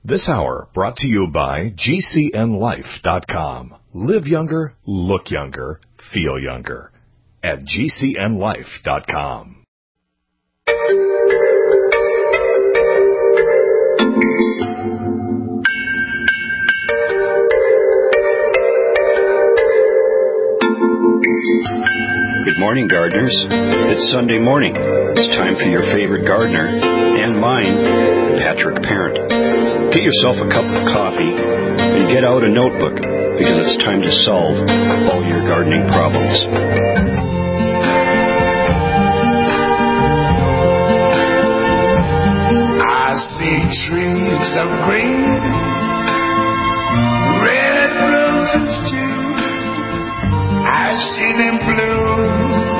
This hour brought to you by GCNLife.com. Live younger, look younger, feel younger at GCNLife.com. Good morning, gardeners. It's Sunday morning. It's time for your favorite gardener and mine, Patrick Parent. Get yourself a cup of coffee and get out a notebook because it's time to solve all your gardening problems. I see trees of green, red roses too. I see them bloom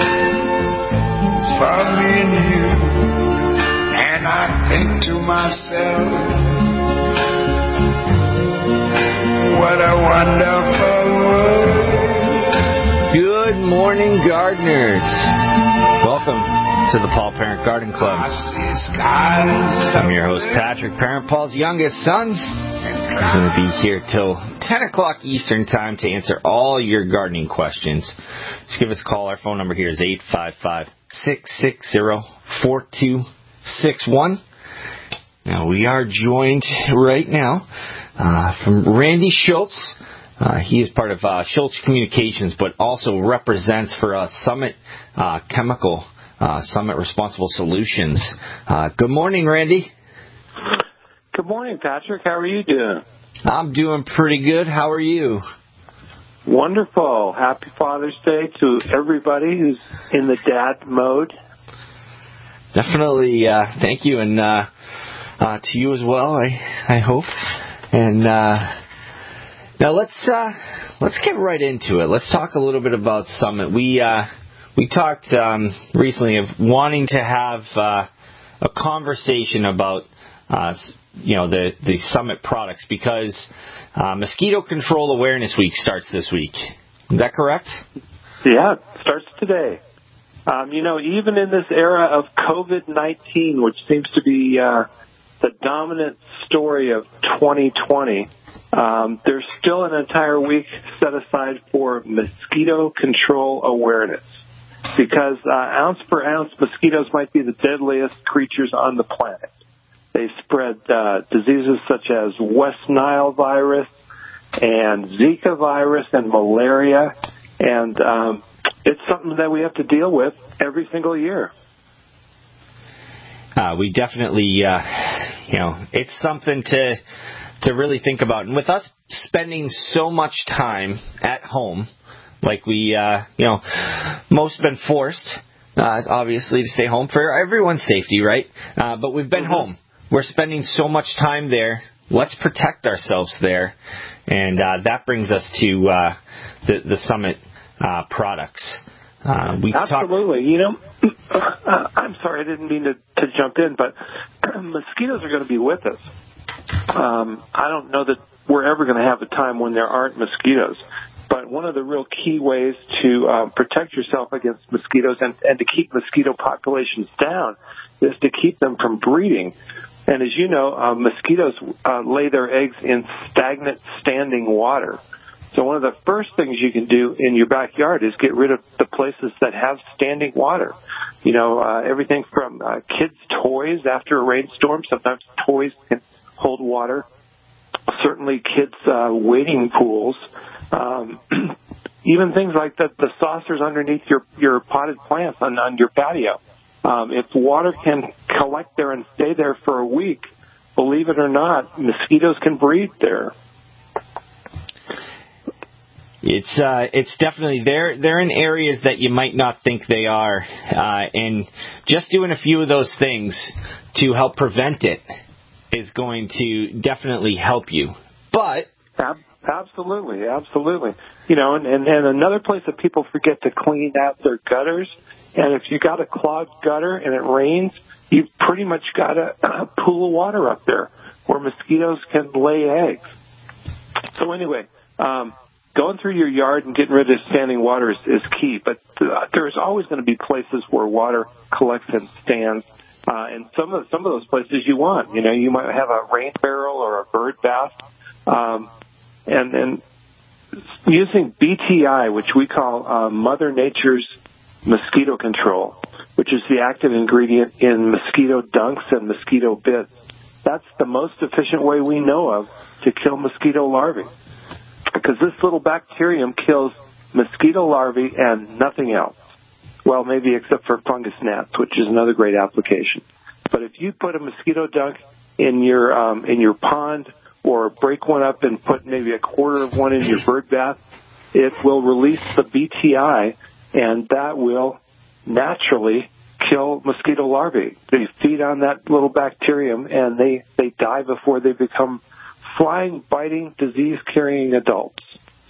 for me and you, and I think to myself, what a wonderful world. Good morning, gardeners. Welcome to the Paul Parent Garden Club. I see skies. I'm your host, Patrick Parent, Paul's youngest son. I'm going to be here till 10 o'clock Eastern Time to answer all your gardening questions. Just give us a call. Our phone number here is 855-660-4261. Now, we are joined right now from Randy Schultz. He is part of Schultz Communications, but also represents for us Summit Chemical, Summit Responsible Solutions. Good morning, Randy. Good morning, Patrick. How are you doing? I'm doing pretty good. How are you? Wonderful. Happy Father's Day to everybody who's in the dad mode. Definitely. Thank you, and to you as well, I hope. And now let's get right into it. Let's talk a little bit about Summit. We talked recently of wanting to have a conversation about the Summit products because Mosquito Control Awareness Week starts this week. Is that correct? Yeah, it starts today. Even in this era of COVID-19, which seems to be the dominant story of 2020, there's still an entire week set aside for mosquito control awareness. Because ounce per ounce, mosquitoes might be the deadliest creatures on the planet. They spread diseases such as West Nile virus and Zika virus and malaria, and it's something that we have to deal with every single year. We definitely, it's something to really think about. And with us spending so much time at home, like we, most have been forced, obviously, to stay home for everyone's safety, right? But we've been home. We're spending so much time there. Let's protect ourselves there. And that brings us to the Summit products. Absolutely. I'm sorry, I didn't mean to jump in, but mosquitoes are going to be with us. I don't know that we're ever going to have a time when there aren't mosquitoes. But one of the real key ways to protect yourself against mosquitoes and to keep mosquito populations down is to keep them from breeding. And as you know, mosquitoes lay their eggs in stagnant standing water. So one of the first things you can do in your backyard is get rid of the places that have standing water. Everything from kids' toys after a rainstorm. Sometimes toys can hold water. Certainly kids' wading pools. Even things like the saucers underneath your potted plants on your patio. If water can collect there and stay there for a week, believe it or not, mosquitoes can breed there. It's definitely they're in areas that you might not think they are, and just doing a few of those things to help prevent it is going to definitely help you. But absolutely. And another place that people forget to clean out their gutters. And if you got a clogged gutter and it rains, you've pretty much got a pool of water up there where mosquitoes can lay eggs. So anyway, going through your yard and getting rid of standing water is key. But there's always going to be places where water collects and stands. And some of those places you want. You might have a rain barrel or a bird bath. And using BTI, which we call Mother Nature's mosquito control, which is the active ingredient in mosquito dunks and mosquito bits, that's the most efficient way we know of to kill mosquito larvae. Because this little bacterium kills mosquito larvae and nothing else. Well, maybe except for fungus gnats, which is another great application. But if you put a mosquito dunk in your pond, or break one up and put maybe a quarter of one in your bird bath, it will release the BTI, and that will naturally kill mosquito larvae. They feed on that little bacterium, and they die before they become flying, biting, disease-carrying adults.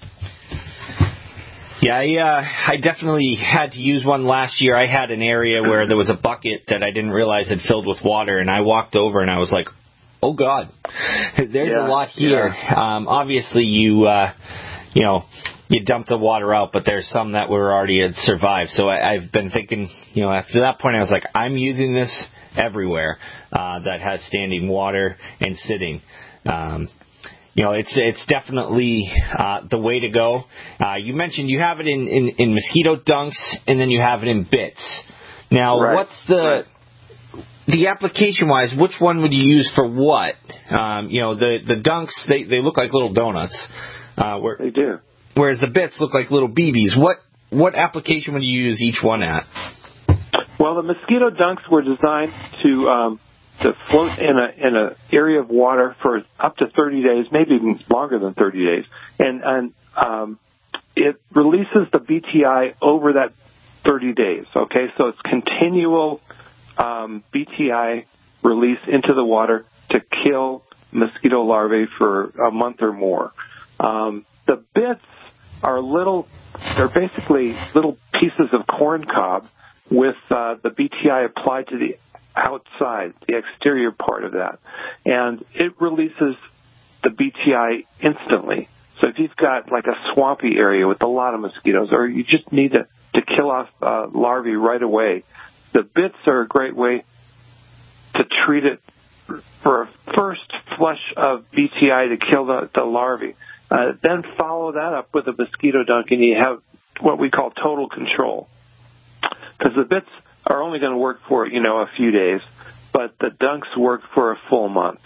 Yeah, I definitely had to use one last year. I had an area where there was a bucket that I didn't realize had filled with water, and I walked over and I was like, oh God, there's a lot here. Yeah. Obviously, you dump the water out, but there's some that were already had survived. So I've been thinking, after that point, I was like, I'm using this everywhere that has standing water and sitting. It's definitely the way to go. You mentioned you have it in mosquito dunks, and then you have it in bits. Now, what's the application-wise, which one would you use for what? The dunks, they look like little donuts. They do. Whereas the bits look like little BBs. What application would you use each one at? Well, the mosquito dunks were designed to float in a area of water for up to 30 days, maybe even longer than 30 days. And it releases the BTI over that 30 days, okay? So it's continual BTI release into the water to kill mosquito larvae for a month or more. The bits are they're basically little pieces of corn cob with the BTI applied to the outside, the exterior part of that. And it releases the BTI instantly. So if you've got like a swampy area with a lot of mosquitoes, or you just need to kill off larvae right away, the bits are a great way to treat it for a first flush of BTI to kill the larvae. Then follow that up with a mosquito dunk, and you have what we call total control. Because the bits are only going to work for, a few days, but the dunks work for a full month.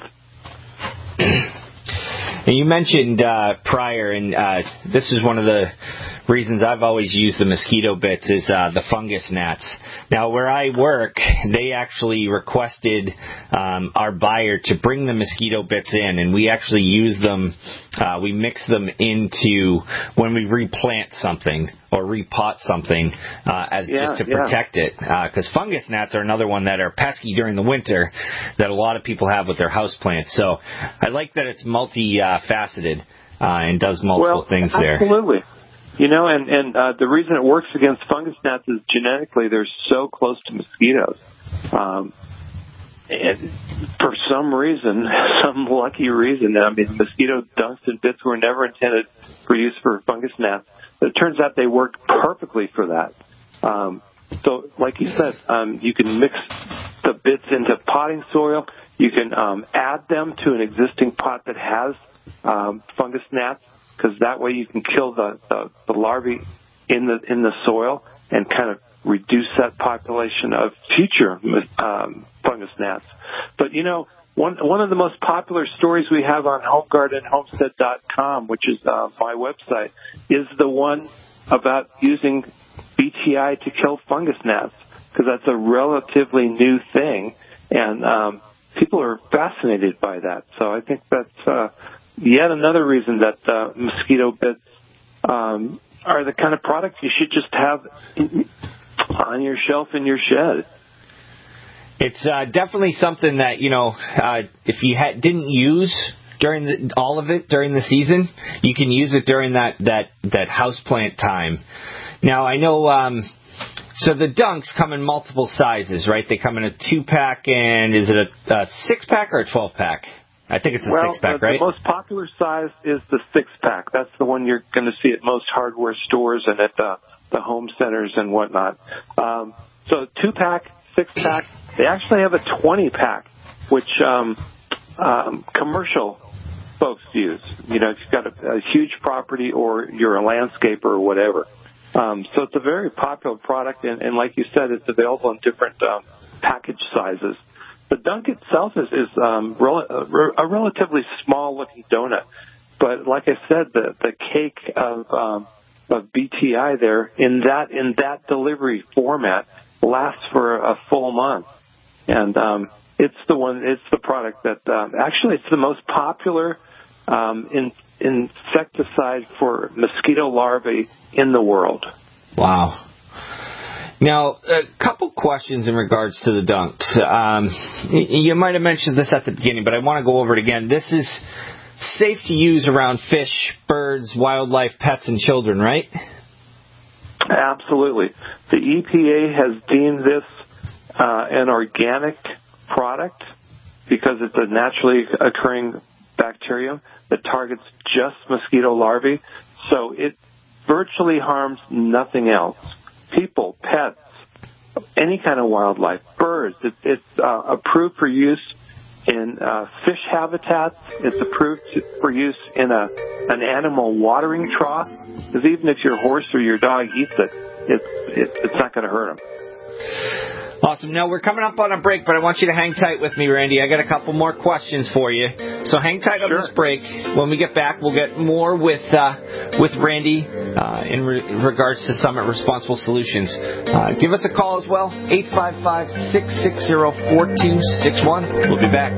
And you mentioned prior, and this is one of the reasons I've always used the mosquito bits, is the fungus gnats. Now, where I work, they actually requested our buyer to bring the mosquito bits in, and we actually use them, we mix them into when we replant something or repot something just to protect it. Because fungus gnats are another one that are pesky during the winter that a lot of people have with their houseplants. So I like that it's multi-faceted and does multiple things there. Absolutely. And the reason it works against fungus gnats is genetically they're so close to mosquitoes. And for some reason, some lucky reason, mosquito dunks and bits were never intended for use for fungus gnats. But it turns out they work perfectly for that. So, like you said, you can mix the bits into potting soil. You can add them to an existing pot that has fungus gnats, because that way you can kill the larvae in the soil and kind of reduce that population of future fungus gnats. But one of the most popular stories we have on HomeGardenHomestead.com, which is my website, is the one about using BTI to kill fungus gnats, because that's a relatively new thing, and people are fascinated by that. So I think that's yet another reason that mosquito bits are the kind of product you should just have on your shelf in your shed. It's definitely something that, if you didn't use all of it during the season, you can use it during that houseplant time. Now, I know, so the dunks come in multiple sizes, right? They come in a 2-pack, and is it a 6-pack or a 12-pack? I think it's a 6-pack, right? The most popular size is the 6-pack. That's the one you're going to see at most hardware stores and at the home centers and whatnot. So 2-pack 6-pack. They actually have a 20-pack, which commercial folks use. You know, if you've got a huge property or you're a landscaper or whatever. So it's a very popular product, and like you said, it's available in different package sizes. The Dunk itself is a relatively small-looking donut, but like I said, the cake of BTI there in that delivery format lasts for a full month, and it's the product that actually it's the most popular insecticide for mosquito larvae in the world. Wow. Now, a couple questions in regards to the Dunks. You might have mentioned this at the beginning, but I want to go over it again. This is safe to use around fish, birds, wildlife, pets, and children, right? Absolutely. The EPA has deemed this an organic product because it's a naturally occurring bacterium that targets just mosquito larvae, so it virtually harms nothing else. People, pets, any kind of wildlife, birds. It's approved for use in fish habitats. It's approved for use in an animal watering trough. Because even if your horse or your dog eats it, it's not going to hurt them. Awesome. Now, we're coming up on a break, but I want you to hang tight with me, Randy. I got a couple more questions for you. So hang tight on this break. When we get back, we'll get more with Randy in regards to Summit Responsible Solutions. Give us a call as well, 855-660-4261. We'll be back.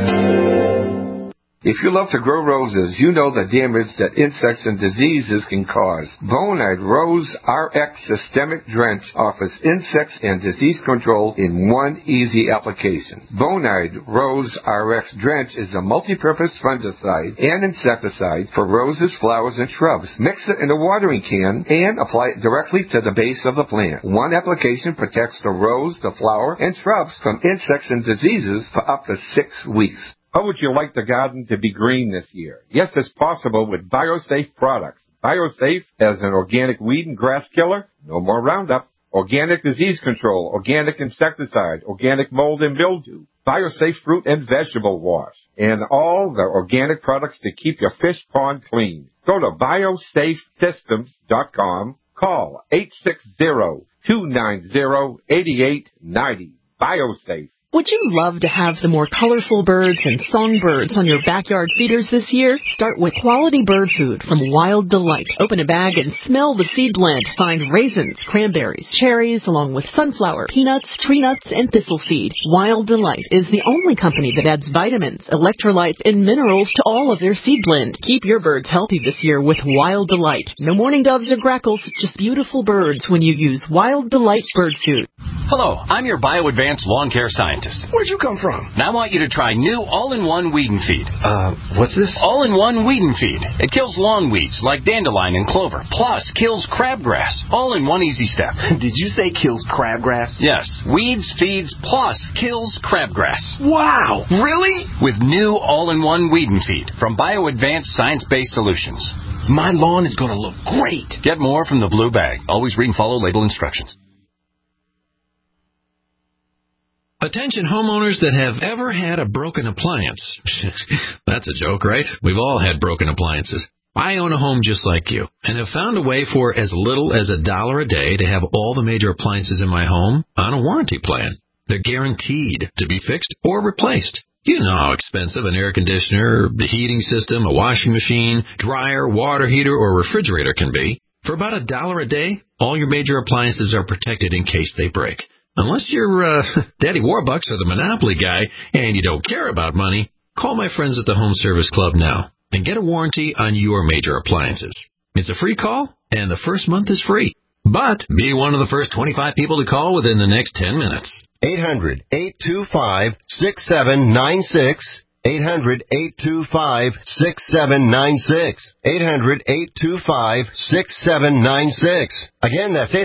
If you love to grow roses, you know the damage that insects and diseases can cause. Bonide Rose RX Systemic Drench offers insects and disease control in one easy application. Bonide Rose RX Drench is a multi-purpose fungicide and insecticide for roses, flowers, and shrubs. Mix it in a watering can and apply it directly to the base of the plant. One application protects the rose, the flower, and shrubs from insects and diseases for up to 6 weeks. How would you like the garden to be green this year? Yes, it's possible with BioSafe products. BioSafe as an organic weed and grass killer, no more Roundup, organic disease control, organic insecticide, organic mold and mildew, BioSafe fruit and vegetable wash, and all the organic products to keep your fish pond clean. Go to biosafesystems.com, call 860-290-8890. BioSafe. Would you love to have the more colorful birds and songbirds on your backyard feeders this year? Start with quality bird food from Wild Delight. Open a bag and smell the seed blend. Find raisins, cranberries, cherries, along with sunflower, peanuts, tree nuts, and thistle seed. Wild Delight is the only company that adds vitamins, electrolytes, and minerals to all of their seed blend. Keep your birds healthy this year with Wild Delight. No mourning doves or grackles, just beautiful birds when you use Wild Delight bird food. Hello, I'm your BioAdvanced lawn care scientist. Where'd you come from? And I want you to try new all-in-one weed and feed. What's this? All-in-one weed and feed. It kills lawn weeds like dandelion and clover, plus kills crabgrass. All in one easy step. Did you say kills crabgrass? Yes. Weeds, feeds, plus kills crabgrass. Wow! Really? With new all-in-one weed and feed from BioAdvanced Science-Based Solutions. My lawn is going to look great. Get more from the blue bag. Always read and follow label instructions. Attention homeowners that have ever had a broken appliance. That's a joke, right? We've all had broken appliances. I own a home just like you and have found a way for as little as $1 a day to have all the major appliances in my home on a warranty plan. They're guaranteed to be fixed or replaced. You know how expensive an air conditioner, the heating system, a washing machine, dryer, water heater, or refrigerator can be. For about $1 a day, all your major appliances are protected in case they break. Unless you're Daddy Warbucks or the Monopoly guy and you don't care about money, call my friends at the Home Service Club now and get a warranty on your major appliances. It's a free call, and the first month is free. But be one of the first 25 people to call within the next 10 minutes. 800-825-6796. 800-825-6796. 800-825-6796. Again, that's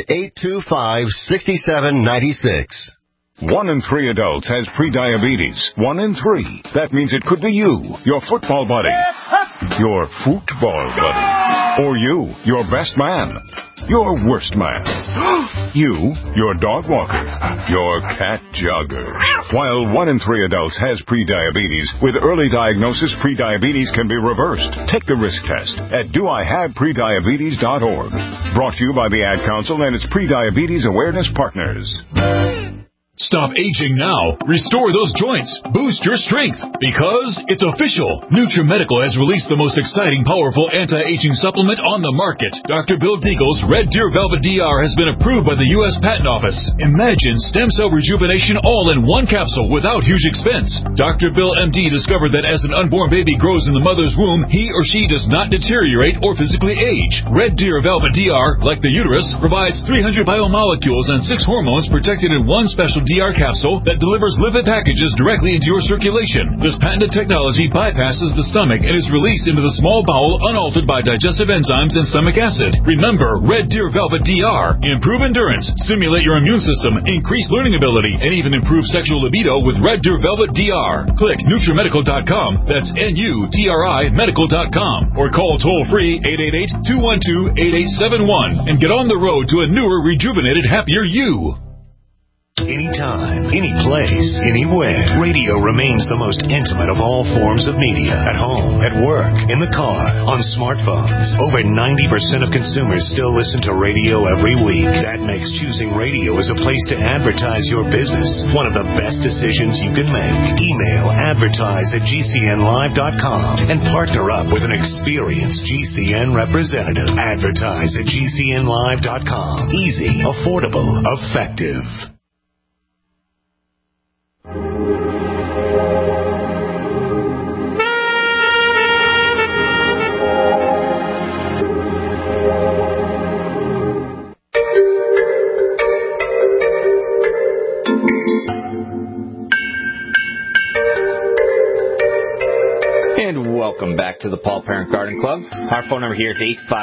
800-825-6796. 1 in 3 adults has prediabetes. 1 in 3. That means it could be you, your football buddy, your football buddy, or you, your best man, your worst man. You, your dog walker, your cat jogger. While 1 in 3 adults has prediabetes, with early diagnosis, prediabetes can be reversed. Take the risk test at doihaveprediabetes.org. Brought to you by the Ad Council and its Prediabetes Awareness Partners. Stop aging now. Restore those joints. Boost your strength. Because it's official. NutriMedical has released the most exciting, powerful anti-aging supplement on the market. Dr. Bill Deagle's Red Deer Velvet DR has been approved by the U.S. Patent Office. Imagine stem cell rejuvenation all in one capsule without huge expense. Dr. Bill MD discovered that as an unborn baby grows in the mother's womb, he or she does not deteriorate or physically age. Red Deer Velvet DR, like the uterus, provides 300 biomolecules and 6 hormones protected in one special DR capsule that delivers lipid packages directly into your circulation. This patented technology bypasses the stomach and is released into the small bowel unaltered by digestive enzymes and stomach acid. Remember, Red Deer Velvet DR. Improve endurance, stimulate your immune system, increase learning ability, and even improve sexual libido with Red Deer Velvet DR. Click NutriMedical.com. That's NUTRI Medical.com. Or call toll-free 888-212-8871 and get on the road to a newer, rejuvenated, happier you. Anytime, any place, anywhere. Radio remains the most intimate of all forms of media. At home, at work, in the car, on smartphones. Over 90% of consumers still listen to radio every week. That makes choosing radio as a place to advertise your business one of the best decisions you can make. Email advertise@gcnlive.com and partner up with an experienced GCN representative. Advertise@gcnlive.com. Easy, affordable, effective. And welcome back to the Paul Parent Garden Club. Our phone number here is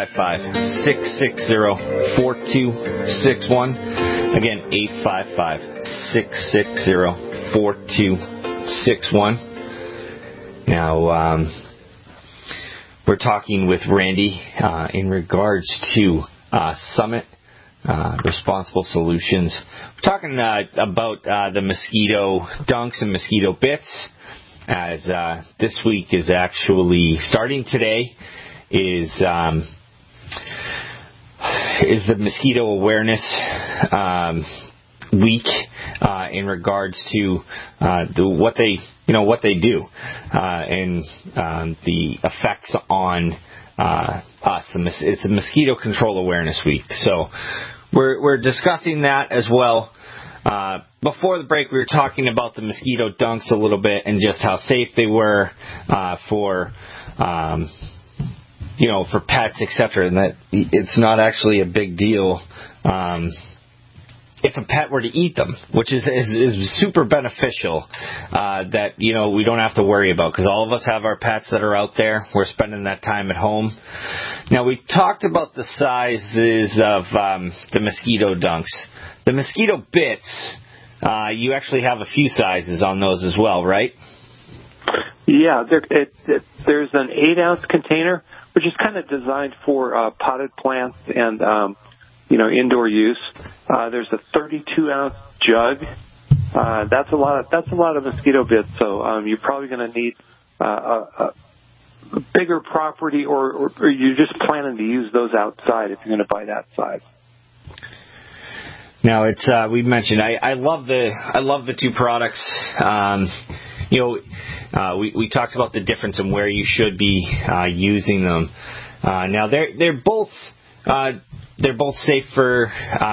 855-660-4261. Again, 855-660-4261. Now, we're talking with Randy in regards to Summit Responsible Solutions. We're talking about the mosquito dunks and mosquito bits. As this week is actually starting today, is the mosquito awareness week in regards to what they do and the effects on us. It's a mosquito control awareness week, so we're discussing that as well. Before the break, we were talking about the mosquito dunks a little bit and just how safe they were for pets, etc. And that it's not actually a big deal if a pet were to eat them, which is super beneficial. That we don't have to worry about, because all of us have our pets that are out there. We're spending that time at home. Now, we talked about the sizes of the mosquito dunks. The mosquito bits, you actually have a few sizes on those as well, right? Yeah, there's an 8-ounce container, which is kind of designed for potted plants and indoor use. There's a 32-ounce jug. That's a lot of mosquito bits. So you're probably going to need a bigger property, or you're just planning to use those outside if you're going to buy that size. Now, it's we mentioned I love the two products. We talked about the difference in where you should be using them. Now they're both safe for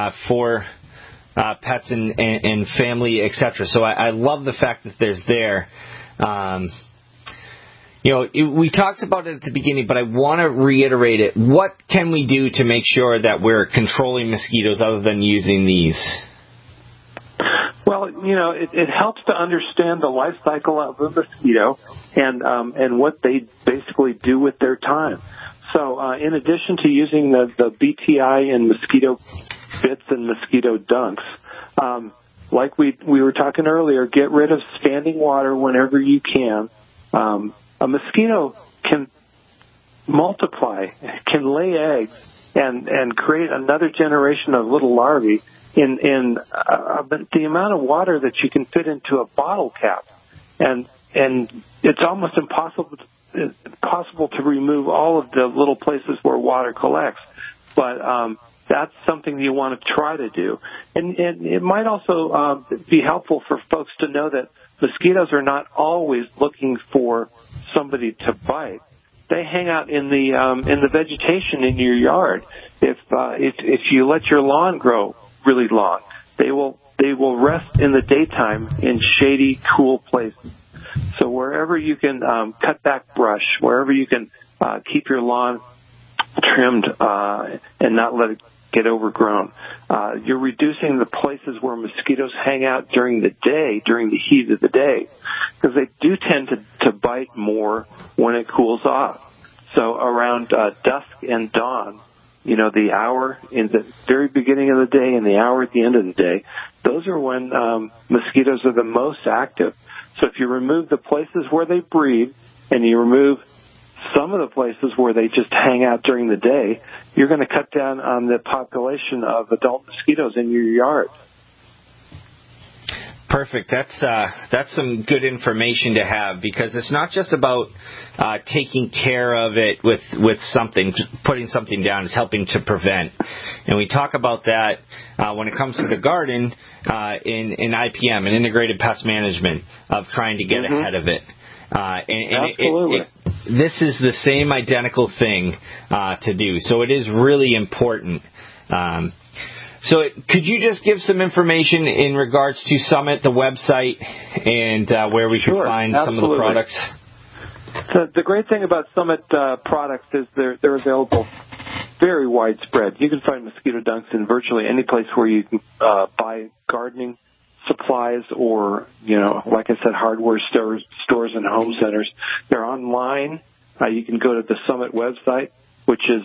pets and family, etc. So I love the fact that there's there. We talked about it at the beginning, but I want to reiterate it. What can we do to make sure that we're controlling mosquitoes other than using these? Well, it helps to understand the life cycle of a mosquito and what they basically do with their time. So in addition to using the BTI and mosquito bits and mosquito dunks, like we were talking earlier, get rid of standing water whenever you can. A mosquito can multiply, can lay eggs, and create another generation of little larvae in the amount of water that you can fit into a bottle cap, and it's almost impossible to remove all of the little places where water collects. But that's something you want to try to do. And it might also be helpful for folks to know that mosquitoes are not always looking for somebody to bite. They hang out in the vegetation in your yard. If you let your lawn grow really long, they will rest in the daytime in shady, cool places. So wherever you can cut back brush, wherever you can keep your lawn trimmed and not let it get overgrown, you're reducing the places where mosquitoes hang out during the day, during the heat of the day, because they do tend to bite more when it cools off. So around dusk and dawn, the hour in the very beginning of the day and the hour at the end of the day, those are when mosquitoes are the most active. So if you remove the places where they breed and you remove some of the places where they just hang out during the day, you're going to cut down on the population of adult mosquitoes in your yard. Perfect. That's some good information to have, because it's not just about taking care of it with something, putting something down. It's helping to prevent. And we talk about that when it comes to the garden in IPM, in integrated pest management, of trying to get ahead of it. Absolutely. This is the same identical thing to do. So it is really important. So could you just give some information in regards to Summit, the website, and where we can find some of the products? The great thing about Summit products is they're available very widespread. You can find mosquito dunks in virtually any place where you can buy gardening supplies or, like I said, hardware stores and home centers. They're online. You can go to the Summit website, which is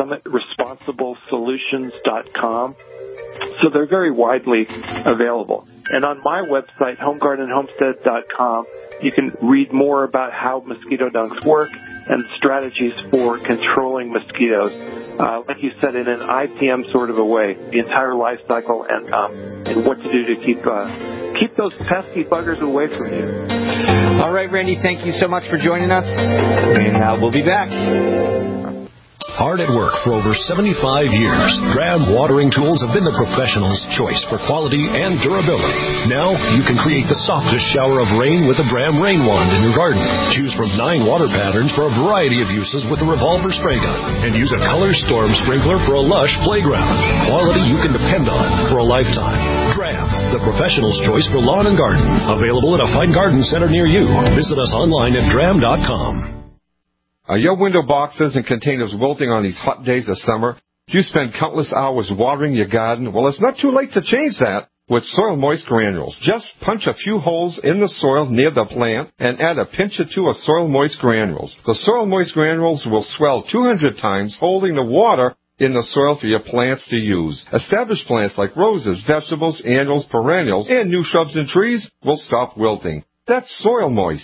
summitresponsiblesolutions.com. So they're very widely available. And on my website, homegardenhomestead.com, you can read more about how mosquito dunks work and strategies for controlling mosquitoes. Like you said, in an IPM sort of a way, the entire life cycle and what to do to keep those pesky buggers away from you. All right, Randy, thank you so much for joining us, and we'll be back. Hard at work for over 75 years, Dram watering tools have been the professional's choice for quality and durability. Now you can create the softest shower of rain with a Dram rain wand in your garden. Choose from 9 water patterns for a variety of uses with a revolver spray gun, and use a color storm sprinkler for a lush playground. Quality you can depend on for a lifetime. Dram, the professional's choice for lawn and garden. Available at a fine garden center near you. Visit us online at dram.com. Are your window boxes and containers wilting on these hot days of summer? Do you spend countless hours watering your garden? Well, it's not too late to change that with Soil Moist Granules. Just punch a few holes in the soil near the plant and add a pinch or two of Soil Moist Granules. The Soil Moist Granules will swell 200 times, holding the water in the soil for your plants to use. Established plants like roses, vegetables, annuals, perennials, and new shrubs and trees will stop wilting. That's Soil Moist.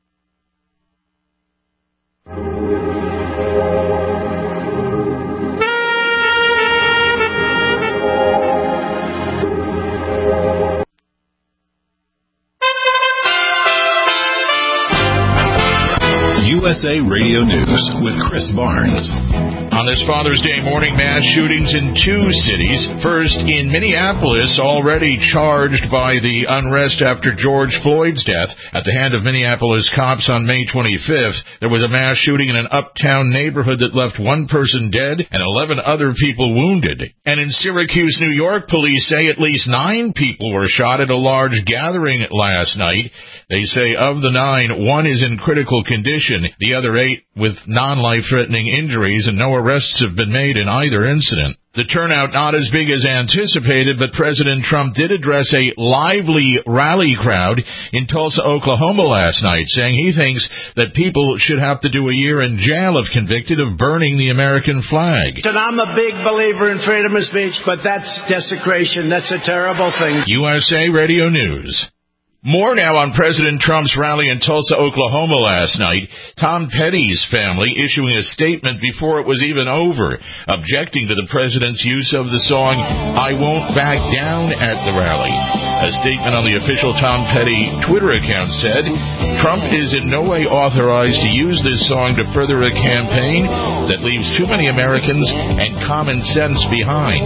USA Radio News with Chris Barnes. On this Father's Day morning, mass shootings in 2 cities. First, in Minneapolis, already charged by the unrest after George Floyd's death at the hand of Minneapolis cops on May 25th. There was a mass shooting in an uptown neighborhood that left 1 person dead and 11 other people wounded. And in Syracuse, New York, police say at least 9 people were shot at a large gathering last night. They say of the 9, 1 is in critical condition, the other 8 with non-life-threatening injuries, and no arrests have been made in either incident. The turnout not as big as anticipated, but President Trump did address a lively rally crowd in Tulsa, Oklahoma last night, saying he thinks that people should have to do a year in jail if convicted of burning the American flag. And I'm a big believer in freedom of speech, but that's desecration. That's a terrible thing. USA Radio News. More now on President Trump's rally in Tulsa, Oklahoma last night. Tom Petty's family issuing a statement before it was even over, objecting to the president's use of the song I Won't Back Down at the rally. A statement on the official Tom Petty Twitter account said, Trump is in no way authorized to use this song to further a campaign that leaves too many Americans and common sense behind.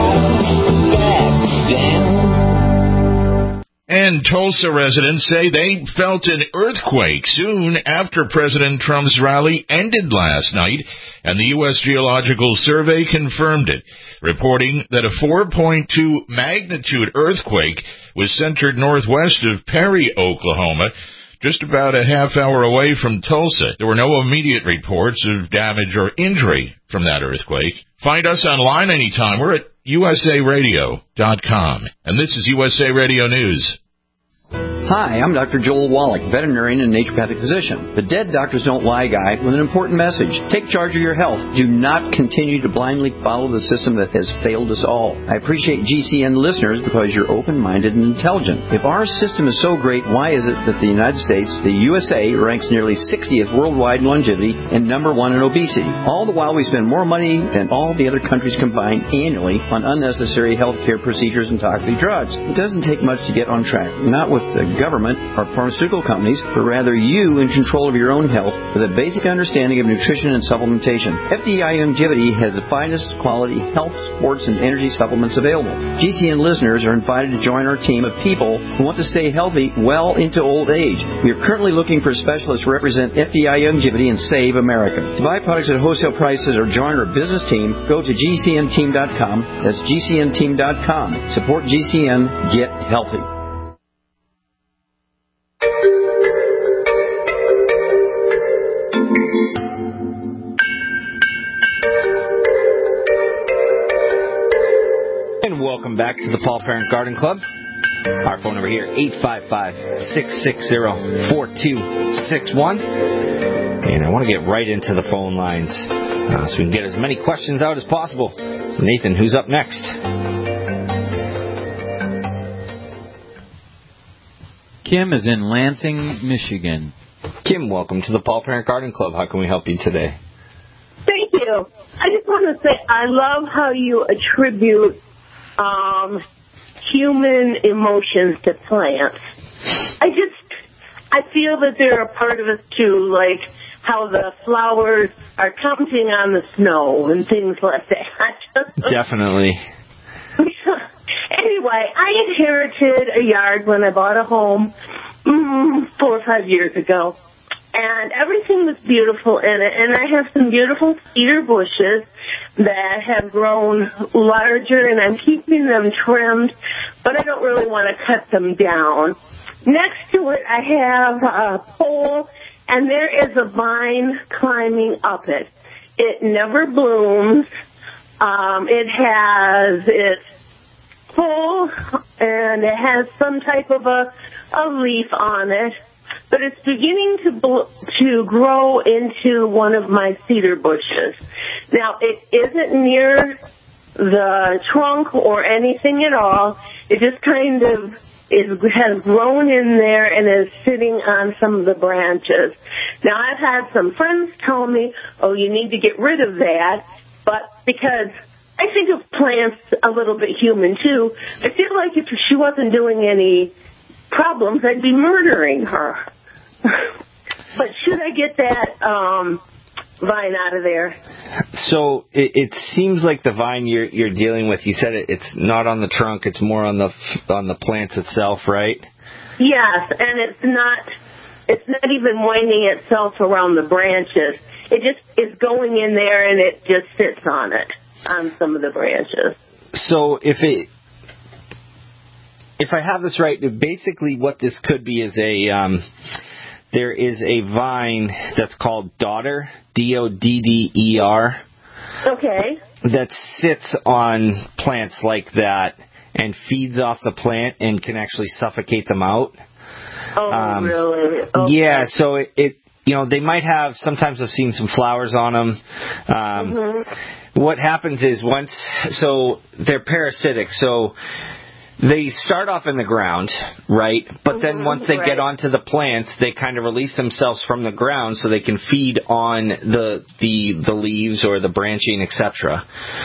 And Tulsa residents say they felt an earthquake soon after President Trump's rally ended last night, and the U.S. Geological Survey confirmed it, reporting that a 4.2 magnitude earthquake was centered northwest of Perry, Oklahoma, just about a half hour away from Tulsa. There were no immediate reports of damage or injury from that earthquake. Find us online anytime. We're at usaradio.com. And this is USA Radio News. Hi, I'm Dr. Joel Wallach, veterinarian and naturopathic physician. The Dead Doctors Don't Lie guy with an important message. Take charge of your health. Do not continue to blindly follow the system that has failed us all. I appreciate GCN listeners because you're open-minded and intelligent. If our system is so great, why is it that the United States, the USA, ranks nearly 60th worldwide in longevity and number 1 in obesity? All the while we spend more money than all the other countries combined annually on unnecessary health care procedures and toxic drugs. It doesn't take much to get on track. Not with the government or pharmaceutical companies, but rather you in control of your own health with a basic understanding of nutrition and supplementation. FDI Longevity has the finest quality health, sports, and energy supplements available. GCN listeners are invited to join our team of people who want to stay healthy well into old age. We are currently looking for specialists to represent FDI Longevity and Save America. To buy products at wholesale prices or join our business team, go to GCNteam.com. That's GCNteam.com. Support GCN. Get healthy. Welcome back to the Paul Parent Garden Club. Our phone number here, 855-660-4261. And I want to get right into the phone lines so we can get as many questions out as possible. So Nathan, who's up next? Kim is in Lansing, Michigan. Kim, welcome to the Paul Parent Garden Club. How can we help you today? Thank you. I just want to say I love how you attribute human emotions to plants. I feel that they're a part of us too, like how the flowers are counting on the snow and things like that. Definitely. Anyway, I inherited a yard when I bought a home 4 or 5 years ago, and everything was beautiful in it, and I have some beautiful cedar bushes that have grown larger, and I'm keeping them trimmed, but I don't really want to cut them down. Next to it, I have a pole, and there is a vine climbing up it. It never blooms. It has its pole, and it has some type of a leaf on it. But it's beginning to grow into one of my cedar bushes. Now, it isn't near the trunk or anything at all. It just kind of has grown in there and is sitting on some of the branches. Now, I've had some friends tell me, oh, you need to get rid of that. But because I think of plants a little bit human, too, I feel like if she wasn't doing any problems, I'd be murdering her. But should I get that vine out of there? So it seems like the vine you're dealing with, you said it's not on the trunk, it's more on the plants itself, right? Yes, and it's not even winding itself around the branches. It just is going in there and it just sits on it, on some of the branches. So if I have this right, basically what this could be is there is a vine that's called Dodder, Dodder. Okay. That sits on plants like that and feeds off the plant and can actually suffocate them out. Oh, really? Okay. Yeah, so it they might have, sometimes I've seen some flowers on them. What happens is so they're parasitic, so they start off in the ground, right? But then once they get onto the plants, they kind of release themselves from the ground so they can feed on the leaves or the branching, etc.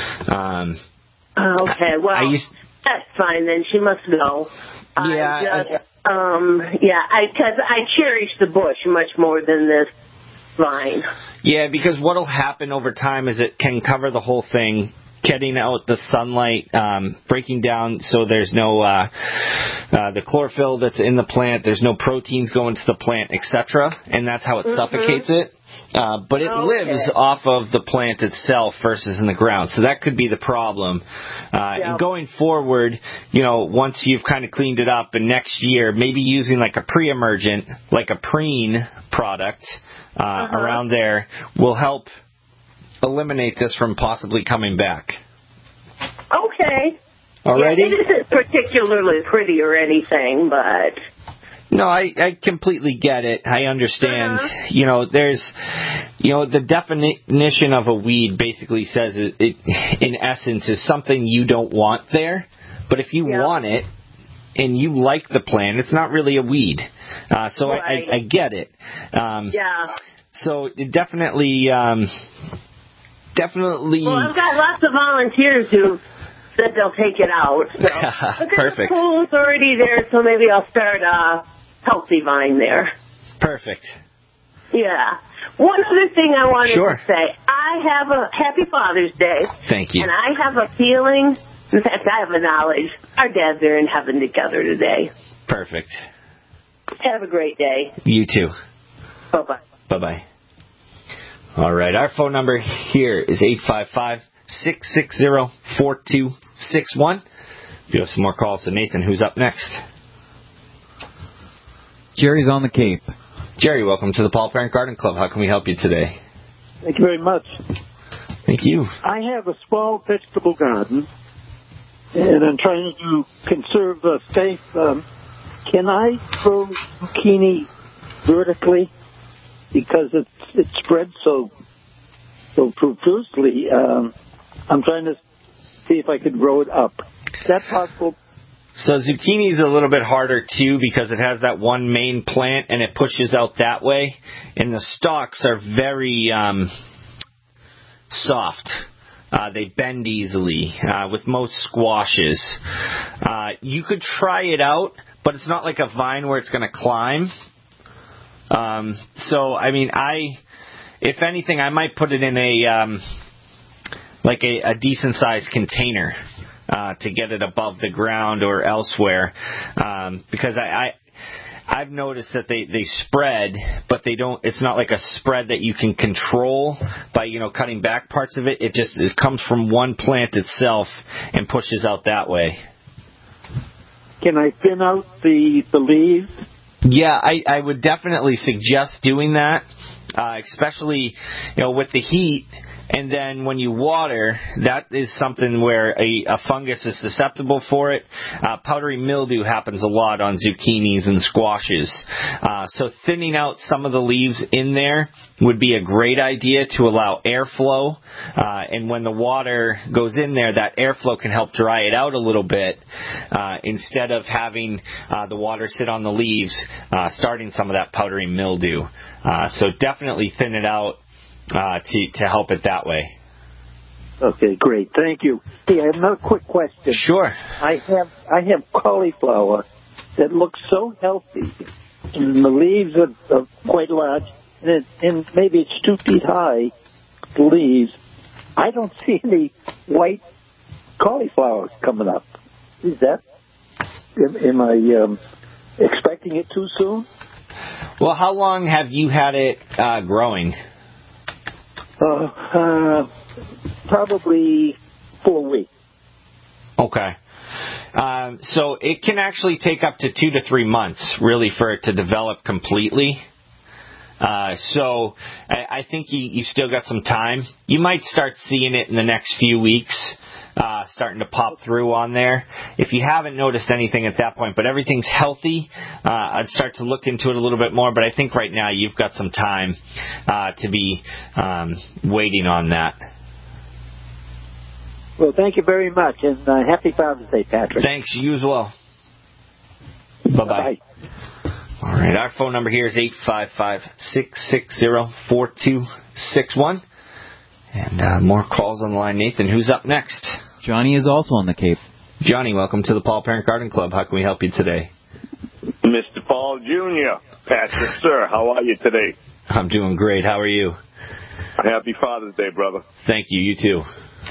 Okay, well, that's fine then. She must know. Yeah. Because I cherish the bush much more than this vine. Yeah, because what'll happen over time is it can cover the whole thing, getting out the sunlight, breaking down so there's no the chlorophyll that's in the plant, there's no proteins going to the plant, etc., and that's how it suffocates it. But it lives off of the plant itself versus in the ground, so that could be the problem. And going forward, once you've kind of cleaned it up, and next year maybe using like a pre-emergent, like a preen product around there will help eliminate this from possibly coming back. Okay. Alrighty? Yeah, it isn't particularly pretty or anything, but... No, I completely get it. I understand. There's, the definition of a weed basically says it, in essence, is something you don't want there. But if you want it and you like the plant, it's not really a weed. So I get it. So it definitely. Well, I've got lots of volunteers who said they'll take it out. So. Perfect. The pool's already there, so maybe I'll start a healthy vine there. Perfect. Yeah. One other thing I wanted to say. I have a happy Father's Day. Thank you. And I have a feeling, in fact, I have a knowledge, our dads are in heaven together today. Perfect. Have a great day. You too. Bye-bye. Bye-bye. All right. Our phone number here is 855-660-4261. If you have some more calls to Nathan, who's up next? Jerry's on the Cape. Jerry, welcome to the Paul Parent Garden Club. How can we help you today? Thank you very much. Thank you. I have a small vegetable garden, and I'm trying to conserve space. Can I grow zucchini vertically? Because it spreads so profusely. I'm trying to see if I could grow it up. Is that possible? So zucchini is a little bit harder, too, because it has that one main plant, and it pushes out that way. And the stalks are very soft. They bend easily, with most squashes. You could try it out, but it's not like a vine where it's going to climb. If anything, I might put it in a decent-sized container. To get it above the ground or elsewhere, because I've noticed that they spread, but they don't. It's not like a spread that you can control by cutting back parts of it. It comes from one plant itself and pushes out that way. Can I thin out the leaves? Yeah, I would definitely suggest doing that, especially with the heat. And then when you water, that is something where a fungus is susceptible for it. Powdery mildew happens a lot on zucchinis and squashes. So thinning out some of the leaves in there would be a great idea to allow airflow. And when the water goes in there, that airflow can help dry it out a little bit instead of having the water sit on the leaves, starting some of that powdery mildew. So definitely thin it out. To help it that way. Okay, great. Thank you. Hey, I have another quick question. Sure. I have cauliflower that looks so healthy, and the leaves are quite large, and maybe it's 2 feet high, the leaves. I don't see any white cauliflower coming up. Is that? Am I expecting it too soon? Well, how long have you had it growing? Probably 4 weeks. Okay. So it can actually take up to 2 to 3 months, really, for it to develop completely. So I think you still got some time. You might start seeing it in the next few weeks, starting to pop through on there. If you haven't noticed anything at that point, but everything's healthy, I'd start to look into it a little bit more. But I think right now you've got some time to be waiting on that. Well, thank you very much, and happy Father's Day, Patrick. Thanks. You as well. Bye-bye. All right. Our phone number here is 855-660-4261. And more calls on the line. Nathan, who's up next? Johnny is also on the Cape. Johnny, welcome to the Paul Parent Garden Club. How can we help you today? Mr. Paul Jr., Patrick, sir, how are you today? I'm doing great. How are you? Happy Father's Day, brother. Thank you. You too.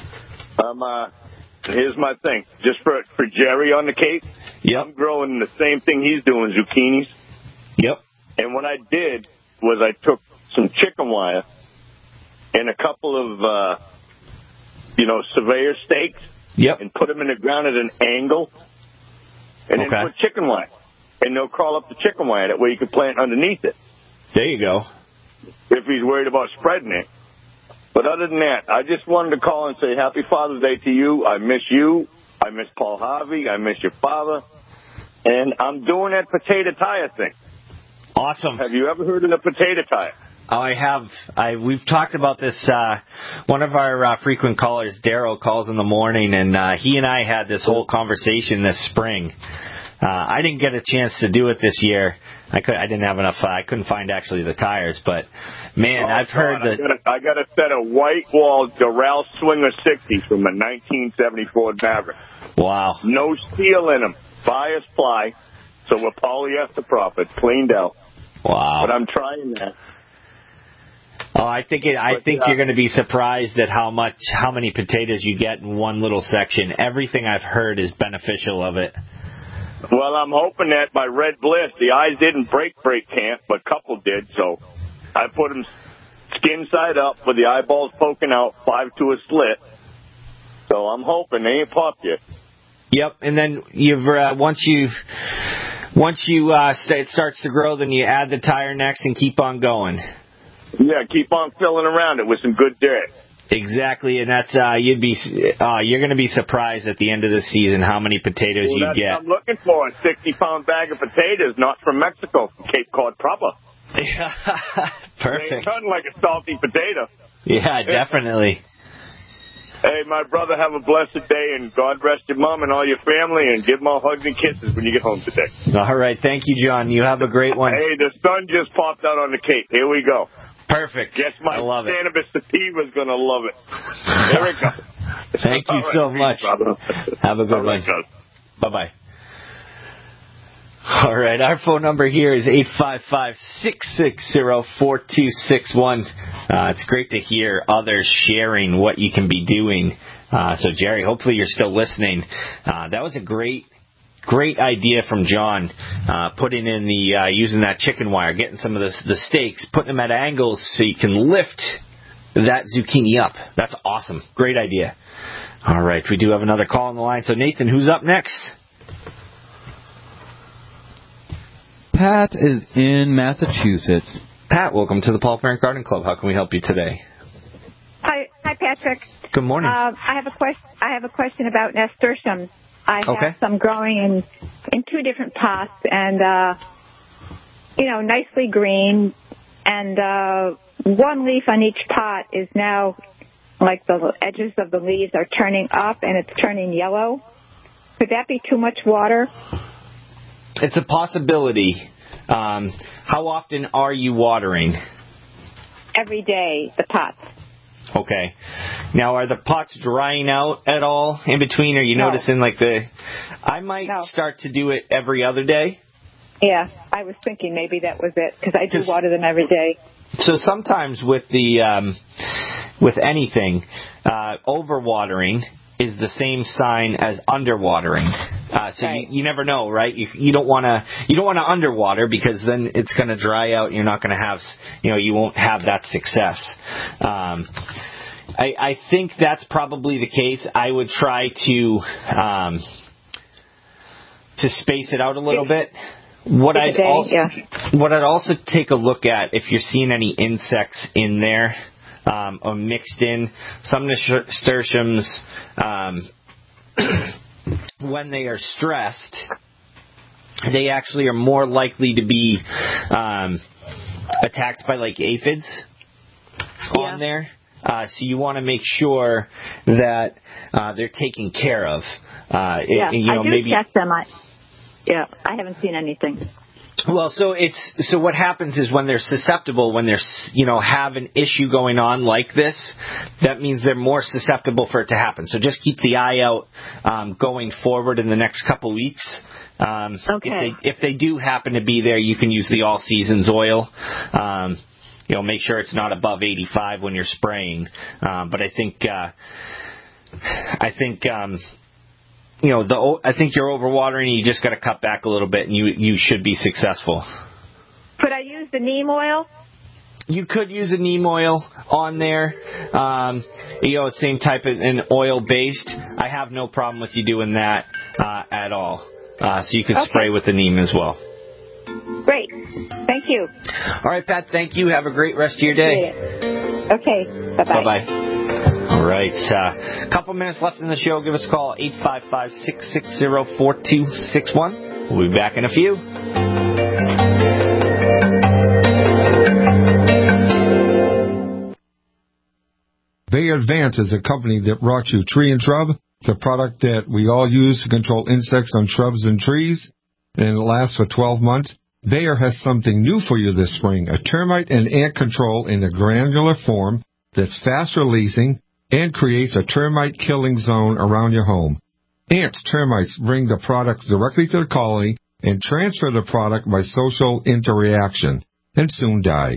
Here's my thing. Just for Jerry on the Cape, I'm growing the same thing he's doing, zucchinis. Yep. And what I did was I took some chicken wire and a couple of, surveyor stakes. Yep. And put them in the ground at an angle. And then put chicken wire. And they'll crawl up the chicken wire. That way you can plant underneath it. There you go. If he's worried about spreading it. But other than that, I just wanted to call and say Happy Father's Day to you. I miss you. I miss Paul Harvey. I miss your father. And I'm doing that potato tire thing. Awesome. Have you ever heard of the potato tire? Oh, I have. We've talked about this. One of our frequent callers, Daryl, calls in the morning, and he and I had this whole conversation this spring. I didn't get a chance to do it this year. I didn't have enough. I couldn't find actually the tires, but man, I've heard that. I got a set of white wall Doral Swinger 60s from a 1970 Ford Maverick. Wow. No steel in them. Bias ply, so we're polyester profit, cleaned out. Wow. But I'm trying that. Oh, I think you're going to be surprised at how many potatoes you get in one little section. Everything I've heard is beneficial of it. Well, I'm hoping that my Red Bliss, the eyes didn't break camp, but a couple did, so I put them skin side up with the eyeballs poking out, 5 to a slit. So I'm hoping they ain't popped yet. Yep, and then once it starts to grow, then you add the tire next and keep on going. Yeah, keep on filling around it with some good dirt. Exactly, and that's you're going to be surprised at the end of the season how many potatoes you get. I'm looking for a 60-pound bag of potatoes, not from Mexico, from Cape Cod proper. Yeah, perfect. They ain't nothing like a salty potato. Yeah, definitely. Hey, my brother, have a blessed day, and God rest your mom and all your family, and give them all hugs and kisses when you get home today. All right, thank you, John. You have a great one. Hey, the sun just popped out on the Cape. Here we go. Perfect. Guess my cannabis sativa's going to love it. There it goes. Thank you so much. Have a good one. Bye-bye. All right, our phone number here is 855-660-4261. It's great to hear others sharing what you can be doing. So, Jerry, hopefully you're still listening. That was a great idea from John, putting in the using that chicken wire, getting some of the stakes, putting them at angles so you can lift that zucchini up. That's awesome. Great idea. All right, we do have another call on the line. So, Nathan, who's up next? Pat is in Massachusetts. Pat, welcome to the Paul Parent Garden Club. How can we help you today? Hi, Patrick. Good morning. I have a question about nasturtiums. I have some growing in 2 different pots, and nicely green. And one leaf on each pot is now, like, the edges of the leaves are turning up, and it's turning yellow. Could that be too much water? It's a possibility. How often are you watering? Every day, the pots. Okay. Now, are the pots drying out at all in between? Are you noticing I might start to do it every other day. Yeah, I was thinking maybe that was it, because I do water them every day. So sometimes with with anything, overwatering is the same sign as underwatering. So you never know, right? You don't want to underwater, because then it's going to dry out and you're not going to have, you won't have that success. I think that's probably the case. I would try to space it out a little bit. What I'd also take a look at, if you're seeing any insects in there, or mixed in, some nasturtiums, when they are stressed, they actually are more likely to be attacked by aphids on there. So you want to make sure that they're taken care of. I do check them. I haven't seen anything. Well, so what happens is when they're susceptible, when they're have an issue going on like this, that means they're more susceptible for it to happen. So just keep the eye out going forward in the next couple weeks. Okay. If they do happen to be there, you can use the All Seasons oil. Make sure it's not above 85 when you're spraying. But I think you're overwatering. You just got to cut back a little bit, and you should be successful. Could I use the neem oil? You could use a neem oil on there. Same type of an oil based. I have no problem with you doing that at all. So you can spray with the neem as well. Great. Thank you. All right, Pat. Thank you. Have a great rest of your day. Okay. Bye-bye. Bye-bye. All right. A couple minutes left in the show. Give us a call, 855-660-4261. We'll be back in a few. Bayer Advance is a company that brought you Tree and Shrub, the product that we all use to control insects on shrubs and trees, and it lasts for 12 months. Bayer has something new for you this spring, a termite and ant control in a granular form that's fast-releasing and creates a termite killing zone around your home. Ants, termites bring the product directly to the colony and transfer the product by social interaction, and soon die.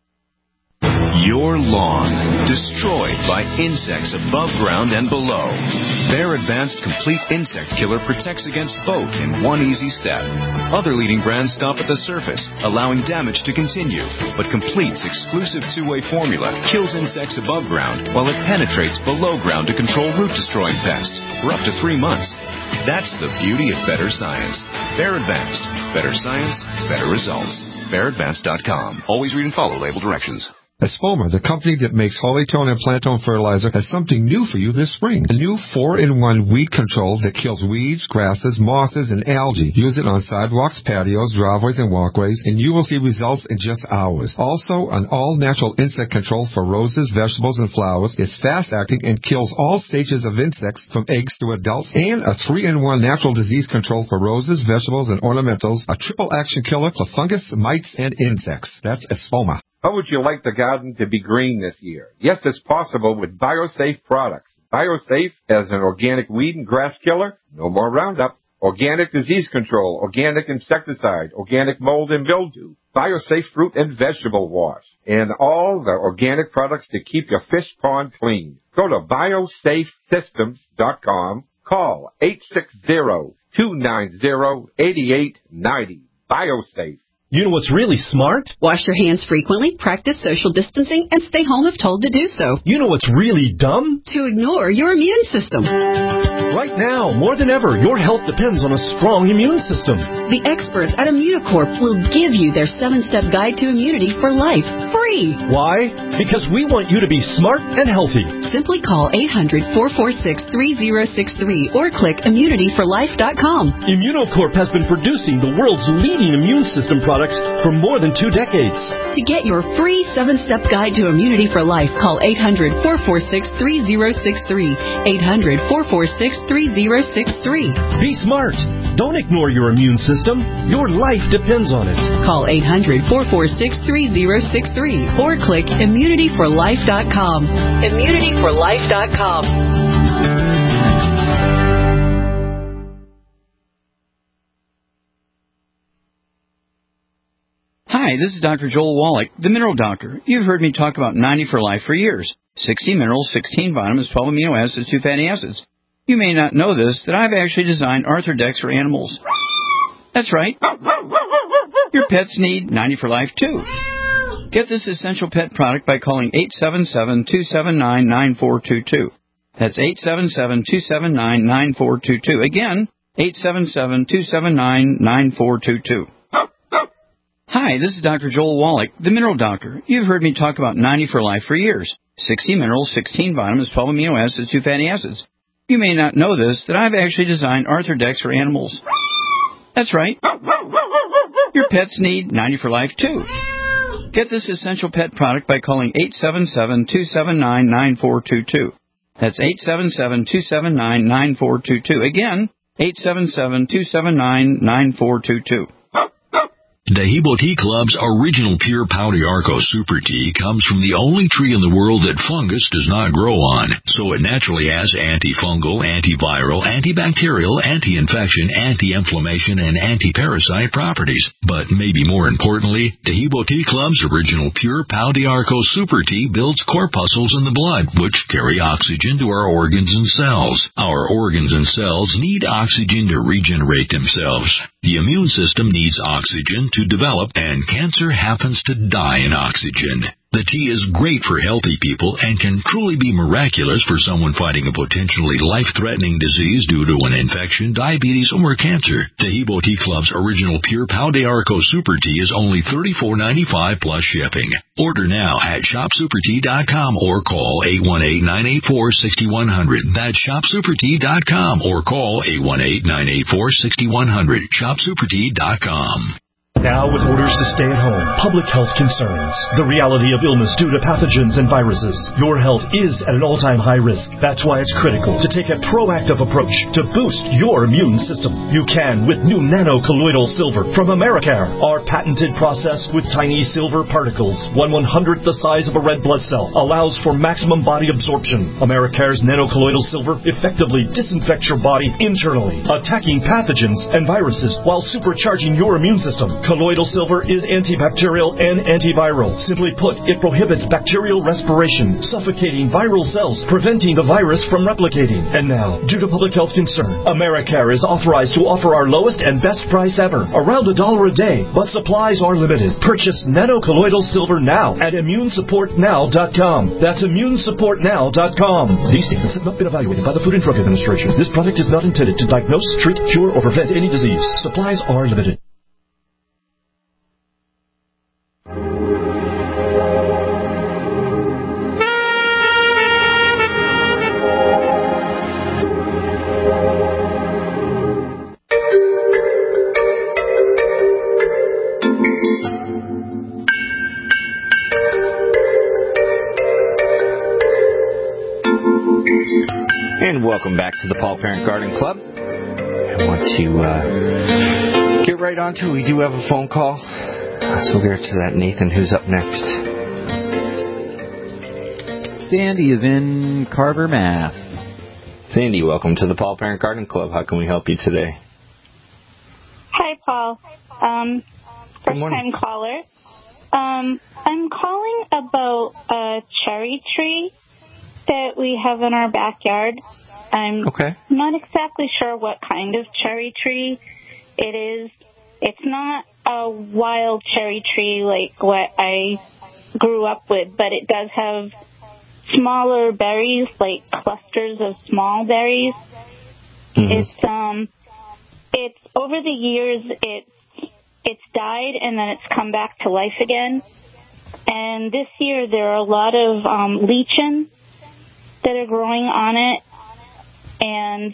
Your lawn, destroyed by insects above ground and below. Bayer Advanced Complete Insect Killer protects against both in one easy step. Other leading brands stop at the surface, allowing damage to continue, but Complete's exclusive two-way formula kills insects above ground while it penetrates below ground to control root-destroying pests for up to 3 months. That's the beauty of better science. Bayer Advanced. Better science, better results. BayerAdvanced.com. Always read and follow label directions. Espoma, the company that makes Hollytone and Plantone fertilizer, has something new for you this spring. A new 4-in-1 weed control that kills weeds, grasses, mosses, and algae. Use it on sidewalks, patios, driveways, and walkways, and you will see results in just hours. Also, an all-natural insect control for roses, vegetables, and flowers. It's fast-acting and kills all stages of insects from eggs to adults. And a 3-in-1 natural disease control for roses, vegetables, and ornamentals. A triple-action killer for fungus, mites, and insects. That's Espoma. How would you like the garden to be green this year? Yes, it's possible with BioSafe products. BioSafe as an organic weed and grass killer, no more Roundup, organic disease control, organic insecticide, organic mold and mildew, BioSafe fruit and vegetable wash, and all the organic products to keep your fish pond clean. Go to biosafesystems.com. Call 860-290-8890. BioSafe. You know what's really smart? Wash your hands frequently, practice social distancing, and stay home if told to do so. You know what's really dumb? To ignore your immune system. Right now, more than ever, your health depends on a strong immune system. The experts at Immunocorp will give you their 7-step guide to immunity for life, free. Why? Because we want you to be smart and healthy. Simply call 800-446-3063 or click immunityforlife.com. Immunocorp has been producing the world's leading immune system products for more than 2 decades. To get your free 7-step guide to immunity for life, call 800-446-3063. 800-446-3063. Be smart. Don't ignore your immune system. Your life depends on it. Call 800-446-3063 or click immunityforlife.com. Immunityforlife.com. Hi, this is Dr. Joel Wallach, the Mineral Doctor. You've heard me talk about 90 for Life for years. 60 minerals, 16 vitamins, 12 amino acids, 2 fatty acids. You may not know this, that I've actually designed Arthrodex for animals. That's right. Your pets need 90 for Life, too. Get this essential pet product by calling 877-279-9422. That's 877-279-9422. Again, 877-279-9422. Hi, this is Dr. Joel Wallach, the Mineral Doctor. You've heard me talk about 90 for Life for years. 60 minerals, 16 vitamins, 12 amino acids, 2 fatty acids. You may not know this, that I've actually designed Arthrodex for animals. That's right. Your pets need 90 for Life, too. Get this essential pet product by calling 877-279-9422. That's 877-279-9422. Again, 877-279-9422. Dehibo Tea Club's original pure Pau d'Arco Super Tea comes from the only tree in the world that fungus does not grow on, so it naturally has antifungal, antiviral, antibacterial, anti-infection, anti-inflammation, and anti-parasite properties. But maybe more importantly, Dehibo Tea Club's original pure Pau d'Arco Super Tea builds corpuscles in the blood, which carry oxygen to our organs and cells. Our organs and cells need oxygen to regenerate themselves. The immune system needs oxygen to develop, and cancer happens to die in oxygen. The tea is great for healthy people and can truly be miraculous for someone fighting a potentially life-threatening disease due to an infection, diabetes, or cancer. Dehibo Tea Club's original pure Pau d'Arco Super Tea is only $34.95 plus shipping. Order now at shopsupertea.com or call 818-984-6100. That's shopsupertea.com or call 818-984-6100. shopsupertea.com. Now with orders to stay at home, public health concerns, the reality of illness due to pathogens and viruses, your health is at an all-time high risk. That's why it's critical to take a proactive approach to boost your immune system. You can with new nano-colloidal silver from Americare. Our patented process with tiny silver particles, 1/100th the size of a red blood cell, allows for maximum body absorption. Americare's nano-colloidal silver effectively disinfects your body internally, attacking pathogens and viruses while supercharging your immune system. Colloidal silver is antibacterial and antiviral. Simply put, it prohibits bacterial respiration, suffocating viral cells, preventing the virus from replicating. And now, due to public health concern, Americare is authorized to offer our lowest and best price ever, around $1 a day, but supplies are limited. Purchase nano-colloidal silver now at immunesupportnow.com. That's immunesupportnow.com. These statements have not been evaluated by the Food and Drug Administration. This product is not intended to diagnose, treat, cure, or prevent any disease. Supplies are limited. And welcome back to the Paul Parent Garden Club. I want to get right on to it. We do have a phone call. So we'll get to that. Nathan, who's up next? Sandy is in Carver, Mass. Sandy, welcome to the Paul Parent Garden Club. How can we help you today? Hi, Paul. First-time caller. I'm calling about a cherry tree that we have in our backyard. I'm not exactly sure what kind of cherry tree it is. It's not a wild cherry tree like what I grew up with, but it does have smaller berries, like clusters of small berries. Mm-hmm. It's over the years it's died and then it's come back to life again. And this year there are a lot of lichen that are growing on it, and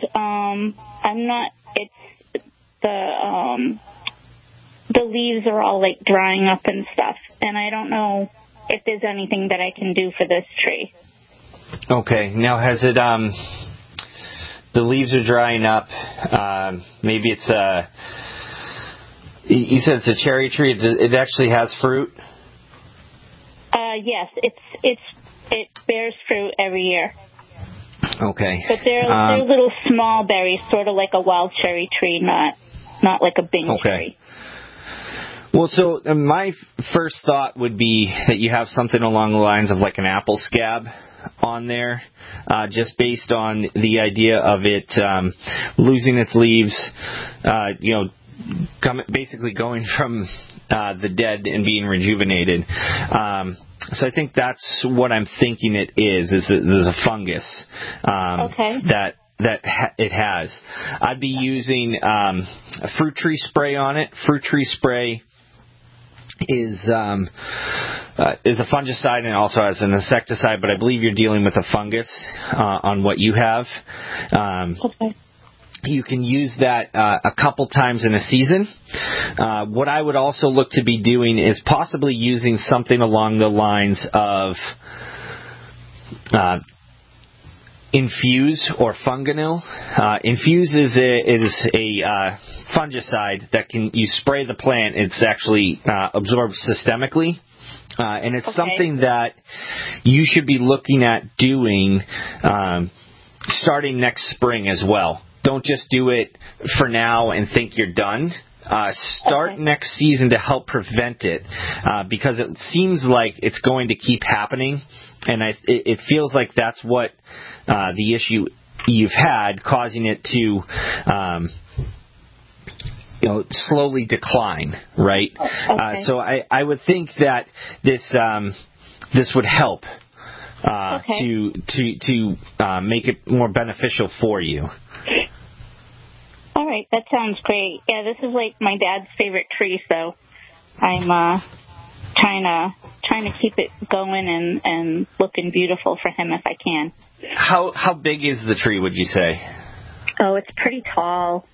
the leaves are all like drying up and stuff, and I don't know if there's anything that I can do for this tree. Okay, now has it, the leaves are drying up, maybe it's you said it's a cherry tree, it actually has fruit? Yes, it bears fruit every year. Okay. But they're little small berries, sort of like a wild cherry tree, not like a Bing tree. Well, so my first thought would be that you have something along the lines of like an apple scab on there, just based on the idea of it losing its leaves, basically going from the dead and being rejuvenated. So I think that's what I'm thinking it is a fungus that it has. I'd be using a fruit tree spray on it. Fruit tree spray is a fungicide and also has an insecticide, but I believe you're dealing with a fungus on what you have. you can use that a couple times in a season. What I would also look to be doing is possibly using something along the lines of Infuse or Funganil. Infuse is a fungicide that you spray the plant. It's actually absorbed systemically. And it's something that you should be looking at doing starting next spring as well. Don't just do it for now and think you're done. Start next season to help prevent it, because it seems like it's going to keep happening, and it feels like that's what the issue you've had, causing it to slowly decline, right? So I would think that this would help to make it more beneficial for you. All right, that sounds great. Yeah, this is like my dad's favorite tree, so I'm trying to keep it going and looking beautiful for him if I can. How big is the tree, would you say? Oh, it's pretty tall.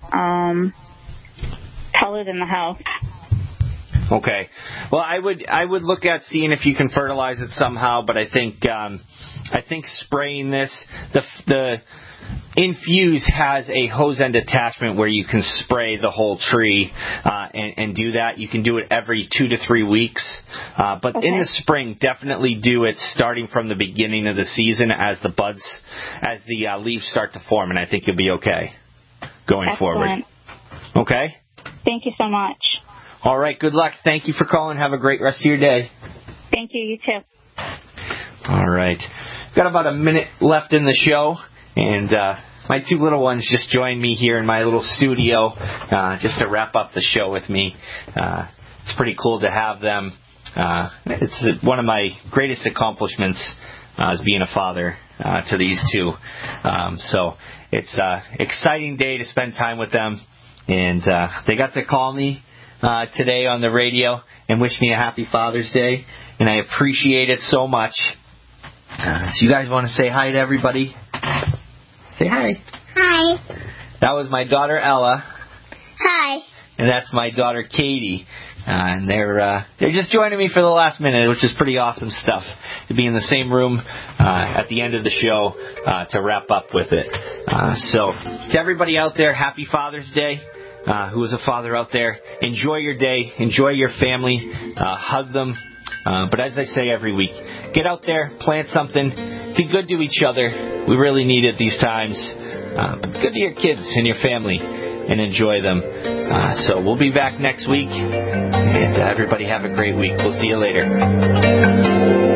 Taller than the house. Okay. Well, I would look at seeing if you can fertilize it somehow, but I think spraying this, the Infuse has a hose end attachment where you can spray the whole tree and do that. You can do it every 2 to 3 weeks. But in the spring, definitely do it starting from the beginning of the season as the leaves start to form, and I think you'll be okay going forward. Okay? Thank you so much. All right, good luck. Thank you for calling. Have a great rest of your day. Thank you. You too. All right. Got about a minute left in the show, and my 2 little ones just joined me here in my little studio just to wrap up the show with me. It's pretty cool to have them. It's one of my greatest accomplishments is being a father to these 2. So it's an exciting day to spend time with them, and they got to call me today on the radio and wish me a happy Father's Day, and I appreciate it so much. So you guys want to say hi to everybody? Say hi. Hi. That was my daughter Ella. Hi. And that's my daughter Katie. And they're just joining me for the last minute, which is pretty awesome stuff, to be in the same room at the end of the show to wrap up with it. So to everybody out there, happy Father's Day. Who is a father out there, enjoy your day, enjoy your family, hug them. But as I say every week, get out there, plant something, be good to each other. We really need it these times. Be good to your kids and your family and enjoy them. So we'll be back next week, and everybody have a great week. We'll see you later.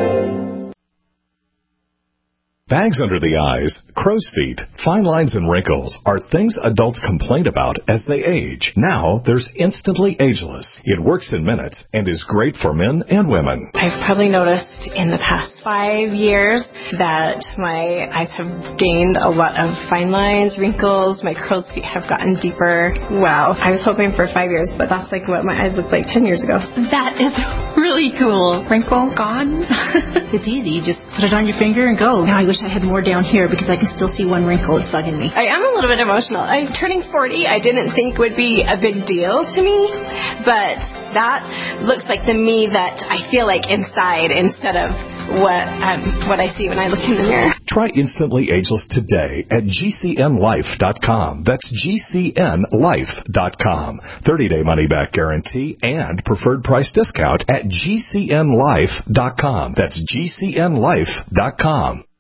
Bags under the eyes, crow's feet, fine lines, and wrinkles are things adults complain about as they age. Now there's Instantly Ageless. It works in minutes and is great for men and women. I've probably noticed in the past 5 years that my eyes have gained a lot of fine lines, wrinkles, my crow's feet have gotten deeper. Wow. I was hoping for 5 years, but that's like what my eyes looked like 10 years ago. That is really cool. Wrinkle gone. It's easy. You just put it on your finger and go. Now I wish I had more down here because I can still see one wrinkle. It's bugging me. I am a little bit emotional. I'm turning 40. I didn't think would be a big deal to me, but that looks like the me that I feel like inside instead of what I see when I look in the mirror. Try Instantly Ageless today at GCNLife.com. That's GCNLife.com. 30-day money-back guarantee and preferred price discount at GCNLife.com. That's GCNLife.com.